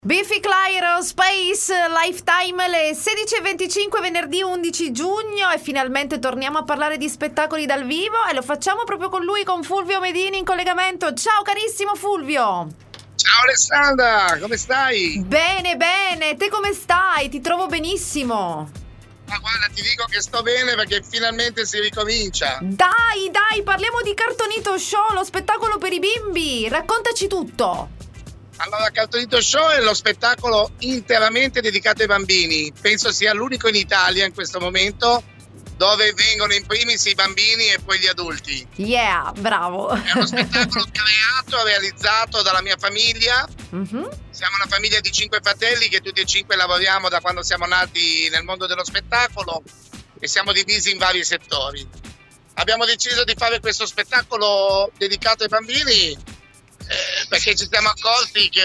Biffy Clyro, Space, Lifetime, le 16:25 venerdì 11 giugno e finalmente torniamo a parlare di spettacoli dal vivo e lo facciamo proprio con lui, con Fulvio Medini in collegamento. Ciao carissimo Fulvio! Ciao Alessandra, come stai? Bene, bene, te come stai? Ti trovo benissimo. Ma guarda, ti dico che sto bene perché finalmente si ricomincia. Dai, parliamo di Cartonito Show, lo spettacolo per i bimbi. Raccontaci tutto. Allora, Cartonito Show è lo spettacolo interamente dedicato ai bambini. Penso sia l'unico in Italia in questo momento dove vengono in primis i bambini e poi gli adulti. Yeah, bravo. È uno spettacolo creato, realizzato dalla mia famiglia. Mm-hmm. Siamo una famiglia di 5 fratelli che tutti e 5 lavoriamo da quando siamo nati nel mondo dello spettacolo e siamo divisi in vari settori. Abbiamo deciso di fare questo spettacolo dedicato ai bambini perché ci siamo accorti che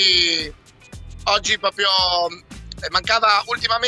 oggi proprio mancava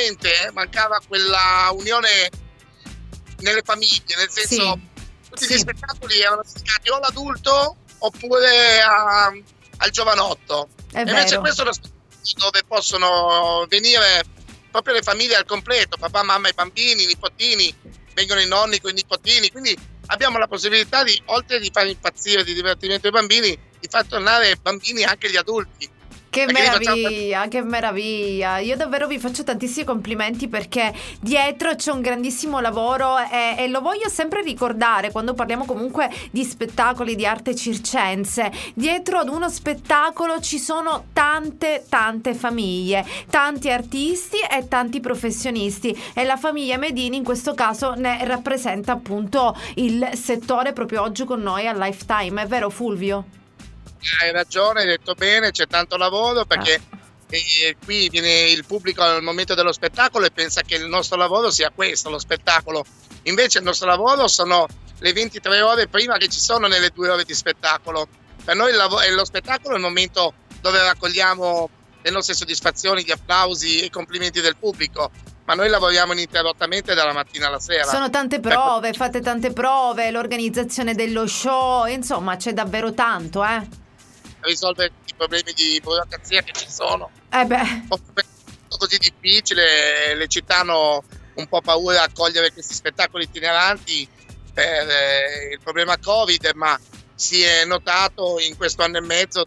quella unione nelle famiglie, nel senso tutti gli spettacoli erano dedicati o all'adulto oppure al giovanotto. È e invece vero. questo è lo spettacolo dove possono venire proprio le famiglie al completo, papà, mamma e bambini, nipotini, vengono i nonni con i nipotini, quindi abbiamo la possibilità di, oltre di fare impazzire di divertimento i bambini, di far tornare bambini anche gli adulti. Che Perché meraviglia, che meraviglia. Io davvero vi faccio tantissimi complimenti perché dietro c'è un grandissimo lavoro e lo voglio sempre ricordare quando parliamo comunque di spettacoli di arte circense. Dietro ad uno spettacolo ci sono tante famiglie, tanti artisti e tanti professionisti e la famiglia Medini in questo caso ne rappresenta appunto il settore proprio oggi con noi a Lifetime. È vero Fulvio? Hai ragione, hai detto bene, c'è tanto lavoro perché qui viene il pubblico al momento dello spettacolo e pensa che il nostro lavoro sia questo, lo spettacolo. Invece il nostro lavoro sono le 23 ore prima che ci sono nelle 2 ore di spettacolo. Per noi lo spettacolo è il momento dove raccogliamo le nostre soddisfazioni, gli applausi e i complimenti del pubblico. Ma noi lavoriamo ininterrottamente dalla mattina alla sera. Sono tante prove, fate tante prove, l'organizzazione dello show, insomma c'è davvero tanto, Risolvere i problemi di burocrazia che ci sono. Beh. Così difficile, le città hanno un po' paura a accogliere questi spettacoli itineranti per il problema Covid, ma si è notato in questo anno e mezzo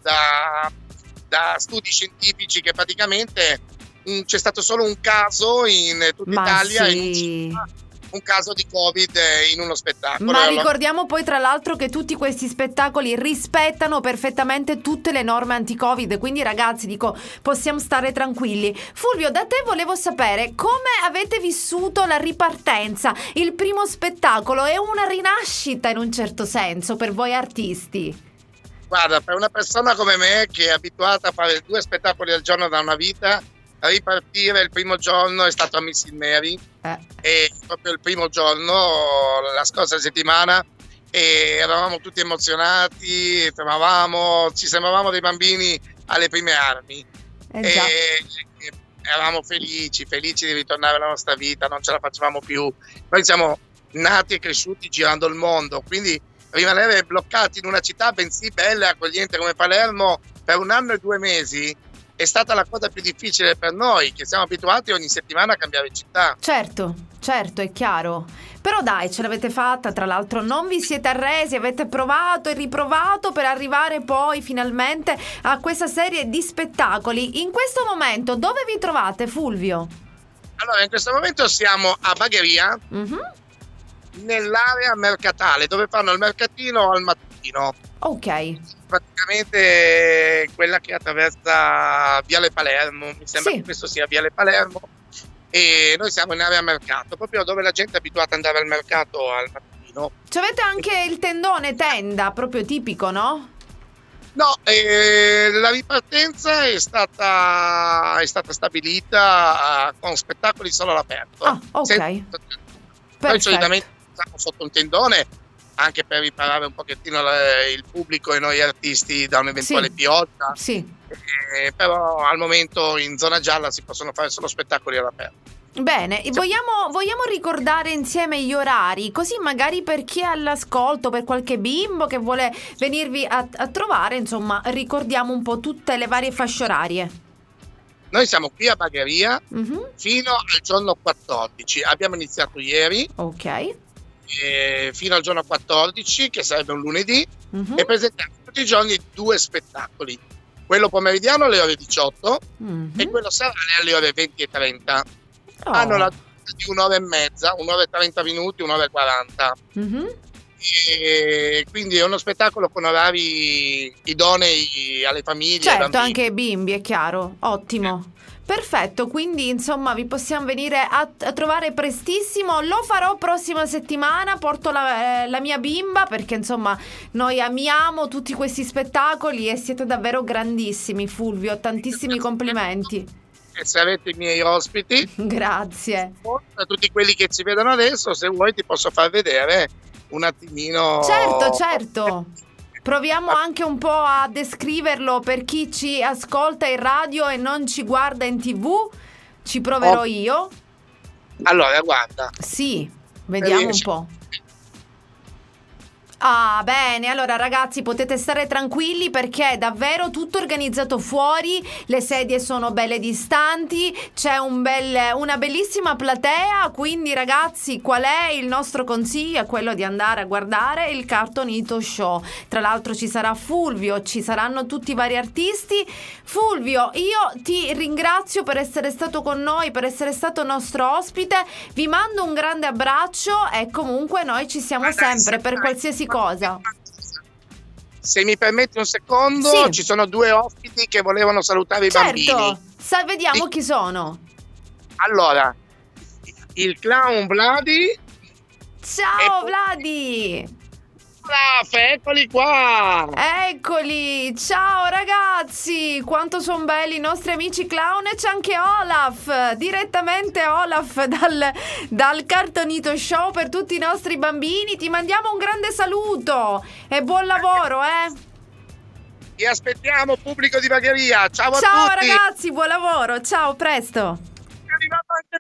da studi scientifici che praticamente c'è stato solo un caso in tutta Italia, un caso di Covid in uno spettacolo. Ma ricordiamo poi tra l'altro che tutti questi spettacoli rispettano perfettamente tutte le norme anti-Covid, quindi ragazzi dico possiamo stare tranquilli. Fulvio, da te volevo sapere come avete vissuto la ripartenza. Il primo spettacolo è una rinascita in un certo senso per voi artisti. Guarda, per una persona come me che è abituata a fare 2 spettacoli al giorno da una vita, ripartire il primo giorno è stato a Miss Mary e proprio il primo giorno, la scorsa settimana, e eravamo tutti emozionati, ci sembravamo dei bambini alle prime armi e eravamo felici di ritornare alla nostra vita, non ce la facevamo più. Noi siamo nati e cresciuti girando il mondo, quindi rimanere bloccati in una città bensì bella e accogliente come Palermo per 1 anno e 2 mesi è stata la cosa più difficile per noi, che siamo abituati ogni settimana a cambiare città. Certo, è chiaro. Però dai, ce l'avete fatta, tra l'altro non vi siete arresi, avete provato e riprovato per arrivare poi finalmente a questa serie di spettacoli. In questo momento dove vi trovate, Fulvio? Allora, in questo momento siamo a Bagheria, nell'area mercatale, dove fanno il mercatino al mattino. Ok. Praticamente quella che attraversa Viale Palermo, mi sembra che questo sia Viale Palermo, e noi siamo in area mercato, proprio dove la gente è abituata ad andare al mercato al mattino. Cioè avete anche il tendone tenda, proprio tipico, no? No, la ripartenza è stata stabilita con spettacoli solo all'aperto. Ah, ok. Noi solitamente siamo sotto un tendone anche per riparare un pochettino il pubblico e noi artisti da un'eventuale pioggia. Però al momento in zona gialla si possono fare solo spettacoli all'aperto. Bene, vogliamo ricordare insieme gli orari, così magari per chi è all'ascolto, per qualche bimbo che vuole venirvi a trovare, insomma, ricordiamo un po' tutte le varie fasce orarie. Noi siamo qui a Bagheria fino al giorno 14. Abbiamo iniziato ieri. Ok. Fino al giorno 14, che sarebbe un lunedì, e presentiamo tutti i giorni 2 spettacoli. Quello pomeridiano alle ore 18 e quello serale alle ore 20:30. Hanno la durata di 1 ora e mezza, 1 ora e 30 minuti, 1 ora e 40. E quindi è uno spettacolo con orari idonei alle famiglie. Certo, anche ai bimbi, è chiaro. Ottimo. Perfetto, quindi insomma vi possiamo venire a trovare prestissimo. Lo farò prossima settimana, porto la mia bimba, perché insomma noi amiamo tutti questi spettacoli e siete davvero grandissimi, Fulvio, tantissimi complimenti. E se avete i miei ospiti, grazie. A tutti quelli che ci vedono adesso, se vuoi ti posso far vedere un attimino. Certo. Proviamo anche un po' a descriverlo per chi ci ascolta in radio e non ci guarda in TV. Ci proverò io. Allora, guarda. Sì, vediamo un po'. Ah, bene, allora ragazzi potete stare tranquilli perché è davvero tutto organizzato fuori, le sedie sono belle distanti, c'è una bellissima platea, quindi ragazzi qual è il nostro consiglio? È quello di andare a guardare il Cartoonito Show. Tra l'altro ci sarà Fulvio, ci saranno tutti i vari artisti. Fulvio, io ti ringrazio per essere stato con noi, per essere stato nostro ospite, vi mando un grande abbraccio e comunque noi ci siamo sempre per qualsiasi cosa. Se mi permetti un secondo, sì. Ci sono 2 ospiti che volevano salutare i bambini. Vediamo chi sono. Allora, il clown Vladi. Ciao Vladi. Eccoli qua. Eccoli, ciao ragazzi, quanto sono belli i nostri amici clown. E c'è anche Olaf, direttamente Olaf dal Cartoonito Show per tutti i nostri bambini. Ti mandiamo un grande saluto e buon lavoro, Ti aspettiamo, pubblico di Bagheria. Ciao a tutti. Ciao ragazzi, buon lavoro, ciao, presto.